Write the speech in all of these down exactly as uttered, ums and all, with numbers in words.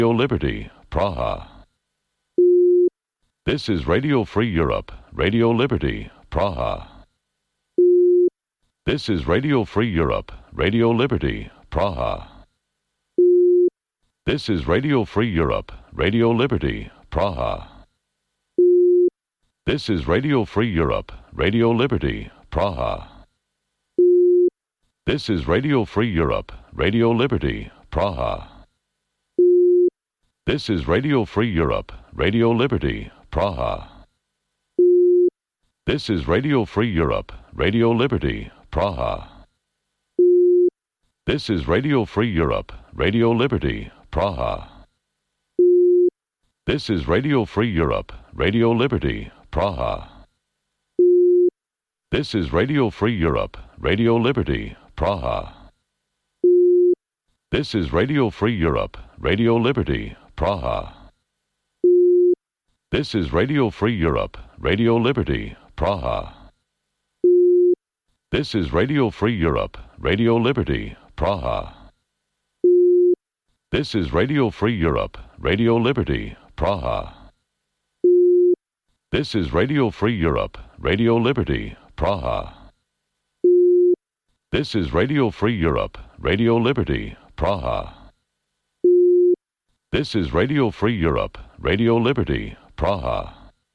Radio Liberty, Praha. This is Radio Free Europe, Radio Liberty, Praha. This is Radio Free Europe, Radio Liberty, Praha. This is Radio Free Europe, Radio Liberty, Praha. This is Radio Free Europe, Radio Liberty, Praha. This is Radio Free Europe, Radio Liberty, Praha. This is Radio Free Europe, Radio Liberty, Praha. This is Radio Free Europe, Radio Liberty, Praha. This is Radio Free Europe, Radio Liberty, Praha. This is Radio Free Europe, Radio Liberty, Praha. This is Radio Free Europe, Radio Liberty, Praha. This is Radio Free Europe, Radio Liberty, Praha. This is Radio Free Europe, Radio Liberty, Praha. This is Radio Free Europe, Radio Liberty, Praha. This is Radio Free Europe, Radio Liberty, Praha. This is Radio Free Europe, Radio Liberty, Praha. This is Radio Free Europe, Radio Liberty, Praha. This is Radio Free Europe, Radio Liberty, Praha.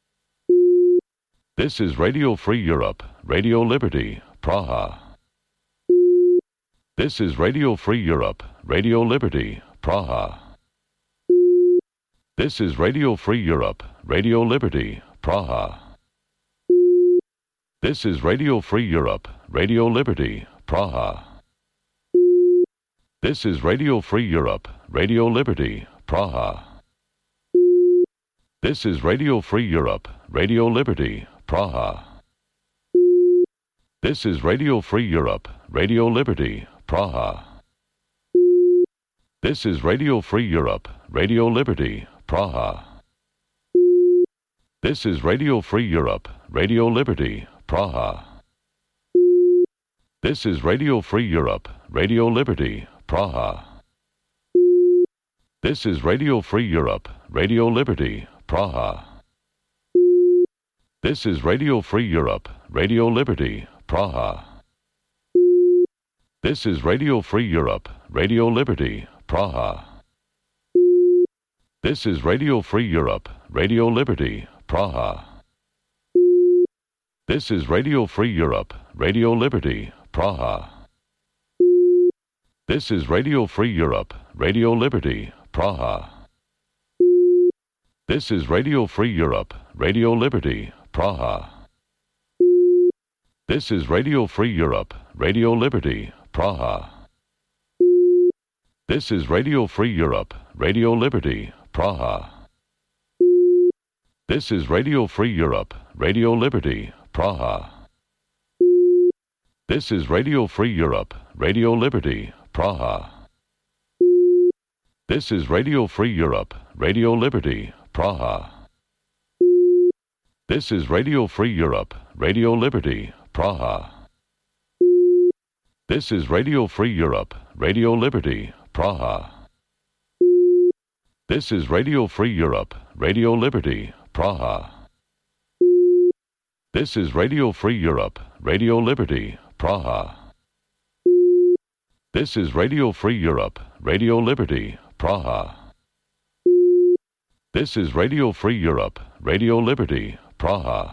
This is Radio Free Europe, Radio Liberty, Praha. This is Radio Free Europe, Radio Liberty, Praha. This is Radio Free Europe, Radio Liberty, Praha. This is Radio Free Europe, Radio Liberty, Praha. This is Radio Free Europe, Radio Liberty, Praha. This is Radio Free Europe, Radio Liberty, Praha. This is Radio Free Europe, Radio Liberty, Praha. This is Radio Free Europe, Radio Liberty, Praha. This is Radio Free Europe, Radio Liberty, Praha. This is Radio Free Europe, Radio Liberty, Praha. This is Radio Free Europe, Radio Liberty, Praha. This is Radio Free Europe, Radio Liberty, Praha. This is Radio Free Europe, Radio Liberty, Praha. This is Radio Free Europe, Radio Liberty, Praha. This is Radio Free Europe, Radio Liberty, Praha. This is Radio Free Europe, Radio Liberty, Praha. This is Radio Free Europe, Radio Liberty, Praha. This is Radio Free Europe, Radio Liberty, Praha. This is Radio Free Europe, Radio Liberty, Praha. This is Radio Free Europe, Radio Liberty, Praha. This is Radio Free Europe, Radio Liberty, Praha. This is Radio Free Europe, Radio Liberty, Praha. This is Radio Free Europe, Radio Liberty, Praha. This is Radio Free Europe, Radio Liberty, Praha. This is Radio Free Europe, Radio Liberty, Praha. This is Radio Free Europe, Radio Liberty, Praha. This is Radio Free Europe, Radio Liberty, Praha. This is Radio Free Europe, Radio Liberty, Praha.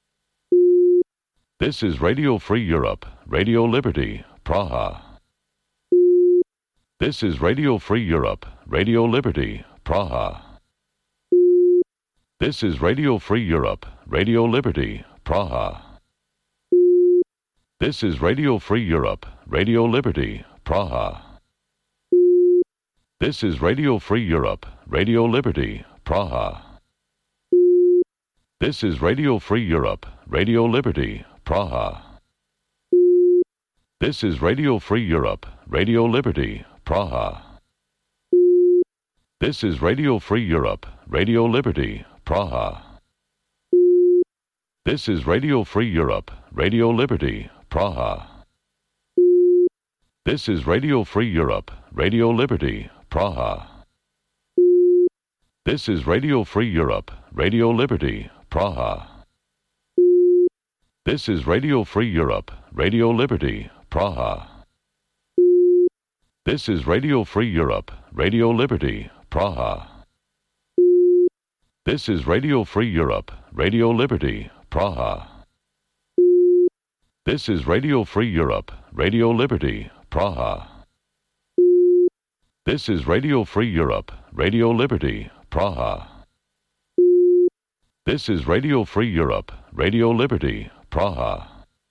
This is Radio Free Europe, Radio Liberty, Praha. This is Radio Free Europe, Radio Liberty, Praha. This is Radio Free Europe, Radio Liberty, Praha. This is Radio Free Europe, Radio Liberty, Praha. This is Radio Free Europe, Radio Liberty, Praha. This is Radio Free Europe, Radio Liberty, Praha. This is Radio Free Europe, Radio Liberty, Praha. This is Radio Free Europe, Radio Liberty, Praha. This is Radio Free Europe, Radio Liberty, Praha. This is Radio Free Europe, Radio Liberty, Praha. This is Radio Free Europe, Radio Liberty, Praha. This is Radio Free Europe, Radio Liberty, Praha. This is Radio Free Europe, Radio Liberty, Praha. This is Radio Free Europe, Radio Liberty, Praha. This is Radio Free Europe, Radio Liberty, Praha. This is Radio Free Europe, Radio Liberty, Praha. This is Radio Free Europe, Radio Liberty, Praha.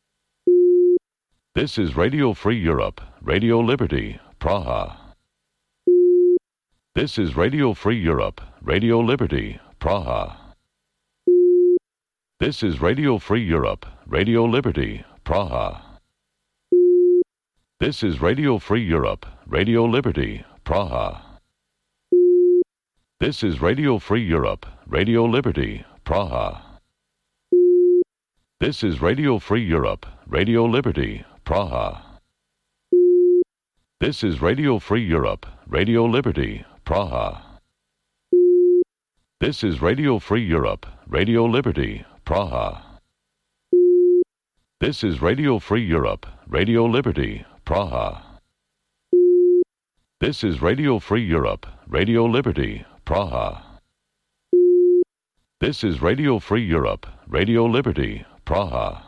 This is Radio Free Europe, Radio Liberty, Praha. This is Radio Free Europe, Radio Liberty, Praha. This is Radio Free Europe, Radio Liberty, Praha. This is Radio Free Europe, Radio Liberty, Praha. This is Radio Free Europe, Radio Liberty, Praha. This is Radio Free Europe, Radio Liberty, Praha. This is Radio Free Europe, Radio Liberty, Praha. This is Radio Free Europe, Radio Liberty, Praha. This is Radio Free Europe, Radio Liberty, Praha. This is Radio Free Europe, Radio Liberty, Praha. This is Radio Free Europe, Radio Liberty, Praha.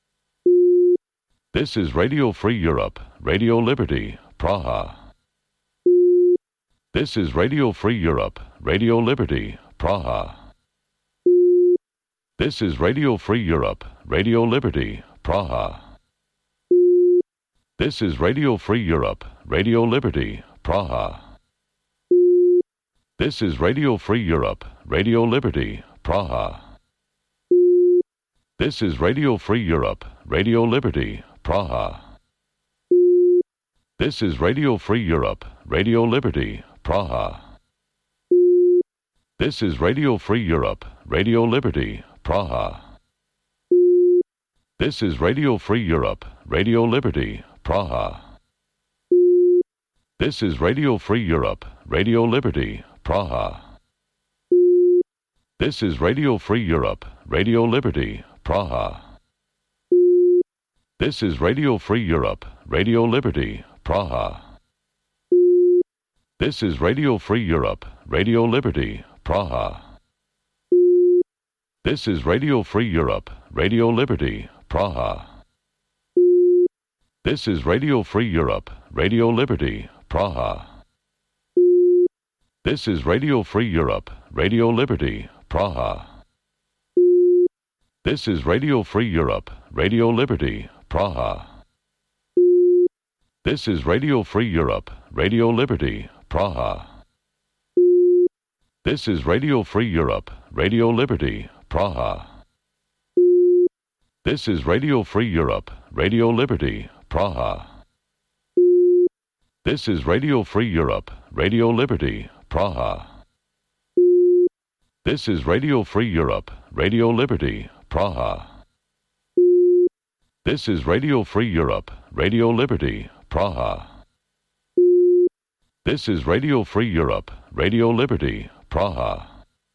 This is Radio Free Europe, Radio Liberty, Praha. This is Radio Free Europe, Radio Liberty, Praha. This is Radio Free Europe, Radio Liberty, Praha. This is Radio Free Europe, Radio Liberty, Praha. This is Radio Free Europe, Radio Liberty, Praha. This is Radio Free Europe, Radio Liberty, Praha. This is Radio Free Europe, Radio Liberty, Praha. This is Radio Free Europe, Radio Liberty, Praha. This is Radio Free Europe, Radio Liberty, Praha. This is Radio Free Europe, Radio Liberty, Praha. This is Radio Free Europe, Radio Liberty, Praha. This is Radio Free Europe, Radio Liberty, Praha. This is Radio Free Europe, Radio Liberty, Praha. This is Radio Free Europe, Radio Liberty, Praha. This is Radio Free Europe, Radio Liberty, Praha. This is Radio Free Europe, Radio Liberty, Praha. This is Radio Free Europe, Radio Liberty, Praha. This is Radio Free Europe, Radio Liberty, Praha. This is Radio Free Europe, Radio Liberty, Praha. This is Radio Free Europe, Radio Liberty, Praha. This is Radio Free Europe, Radio Liberty, Praha. This is Radio Free Europe, Radio Liberty, Praha. This is Radio Free Europe, Radio Liberty, Praha. This is Radio Free Europe, Radio Liberty, Praha.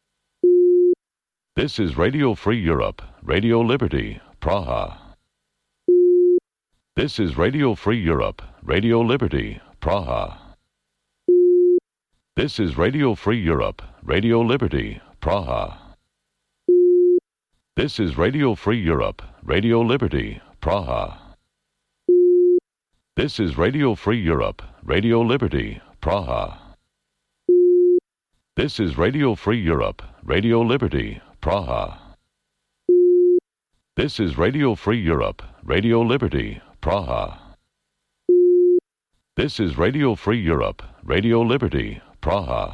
This is Radio Free Europe, Radio Liberty, Praha. This is Radio Free Europe, Radio Liberty, Praha. This is Radio Free Europe, Radio Liberty, Praha. This is Radio Free Europe, Radio Liberty, Praha. This is Radio Free Europe, Radio Liberty, Praha. This is Radio Free Europe, Radio Liberty, Praha. This is Radio Free Europe, Radio Liberty, Praha. This is Radio Free Europe, Radio Liberty, Praha.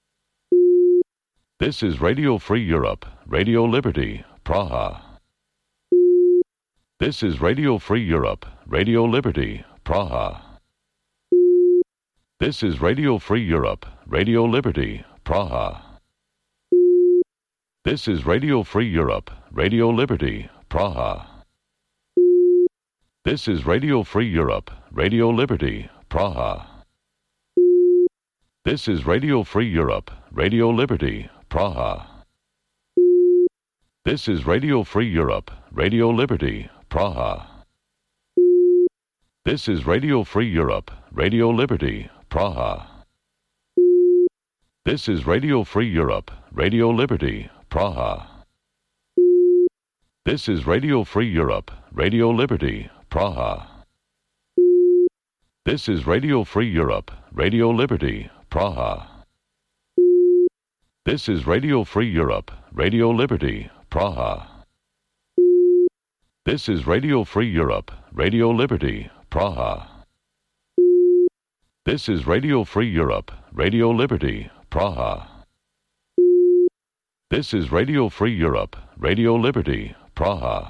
This is Radio Free Europe, Radio Liberty, Praha. This is Radio Free Europe, Radio Liberty, Praha. This is Radio Free Europe, Radio Liberty, Praha. This is Radio Free Europe, Radio Liberty, Praha. This is Radio Free Europe, Radio Liberty, Praha. This is Radio Free Europe, Radio Liberty, Praha. This is Radio Free Europe, Radio Liberty, Praha. This is Radio Free Europe, Radio Liberty, Praha. This is Radio Free Europe, Radio Liberty, Praha. This is Radio Free Europe, Radio Liberty, Praha. This is Radio Free Europe, Radio Liberty, Praha. This is Radio Free Europe, Radio Liberty, Praha. This is Radio Free Europe, Radio Liberty, Praha. This is Radio Free Europe, Radio Liberty, Praha. This is Radio Free Europe, Radio Liberty, Praha.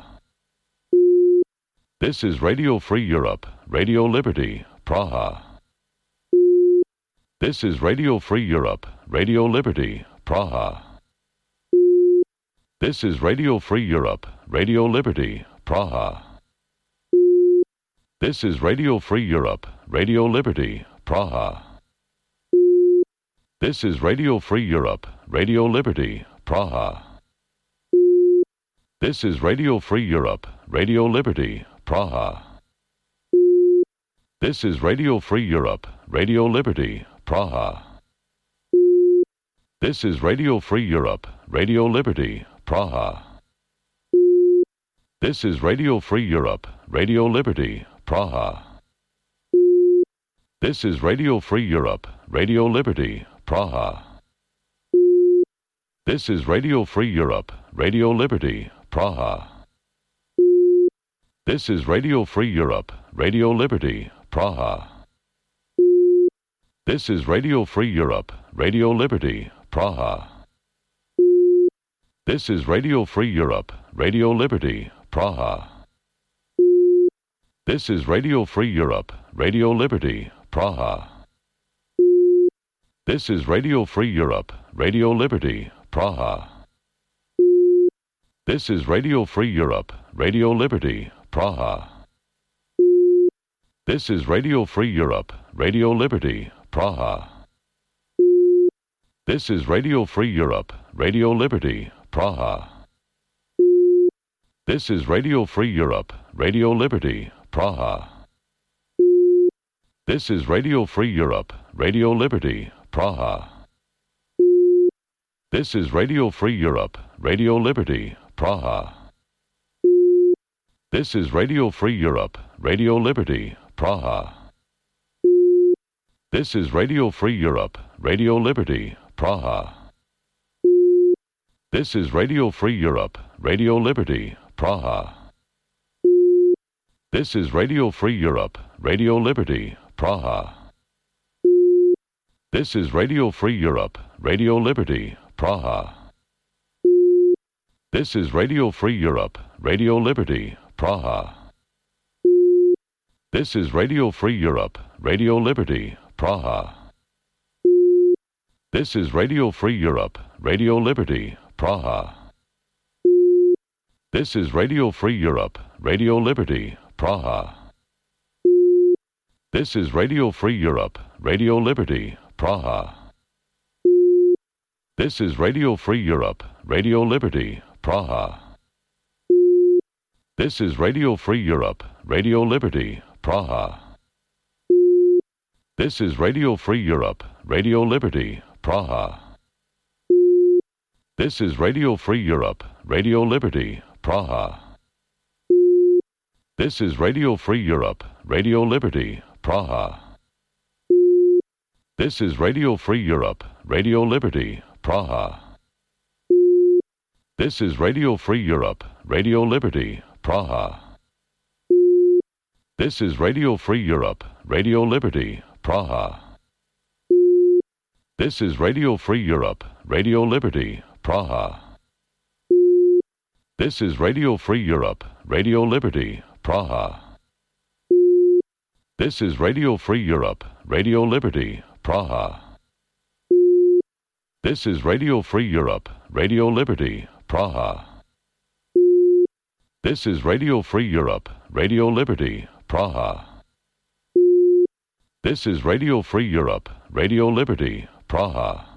This is Radio Free Europe, Radio Liberty, Praha. This is Radio Free Europe, Radio Liberty, Praha. This is Radio Free Europe, Radio Liberty, Praha. This is Radio Free Europe, Radio Liberty, Praha. This is Radio Free Europe, Radio Liberty, Praha. This is Radio Free Europe, Radio Liberty, Praha. This is Radio Free Europe, Radio Liberty, Praha. This is Radio Free Europe, Radio Liberty, Praha. This is Radio Free Europe, Radio Liberty, Praha. This is Radio Free Europe, Radio Liberty, Praha. This is Radio Free Europe, Radio Liberty, Praha. This is Radio Free Europe, Radio Liberty, Praha. This is Radio Free Europe, Radio Liberty, Praha. This is Radio Free Europe, Radio Liberty, Praha. This is Radio Free Europe, Radio Liberty, Praha. This is Radio Free Europe, Radio Liberty, Praha. This is Radio Free Europe, Radio Liberty, Praha. This is Radio Free Europe, Radio Liberty, Praha. This is Radio Free Europe, Radio Liberty, Praha. This is Radio Free Europe, Radio Liberty, Praha. This is Radio Free Europe, Radio Liberty, Praha. This is Radio Free Europe, Radio Liberty, Praha. This is Radio Free Europe, Radio Liberty, Praha. This is Radio Free Europe, Radio Liberty, Praha. This is Radio Free Europe, Radio Liberty, Praha. This is Radio Free Europe, Radio Liberty, Praha. This is Radio Free Europe, Radio Liberty, Praha. This is Radio Free Europe, Radio Liberty, Praha. This is Radio Free Europe, Radio Liberty, Praha. This is Radio Free Europe, Radio Liberty, Praha. This is Radio Free Europe, Radio Liberty, Praha. This is Radio Free Europe, Radio Liberty, Praha. This is Radio Free Europe, Radio Liberty, Praha. This is Radio Free Europe, Radio Liberty, Praha. This is Radio Free Europe, Radio Liberty, Praha. This is Radio Free Europe, Radio Liberty, Praha. This is Radio Free Europe, Radio Liberty, Praha. This is Radio Free Europe, Radio Liberty, Praha. This is Radio Free Europe, Radio Liberty, Praha. This is Radio Free Europe, Radio Liberty, Praha. This is Radio Free Europe, Radio Liberty, Praha. This is Radio Free Europe, Radio Liberty, Praha. This is Radio Free Europe, Radio Liberty, Praha. This is Radio Free Europe, Radio Liberty, Praha. This is Radio Free Europe, Radio Liberty, Praha. This is Radio Free Europe, Radio Liberty, Praha.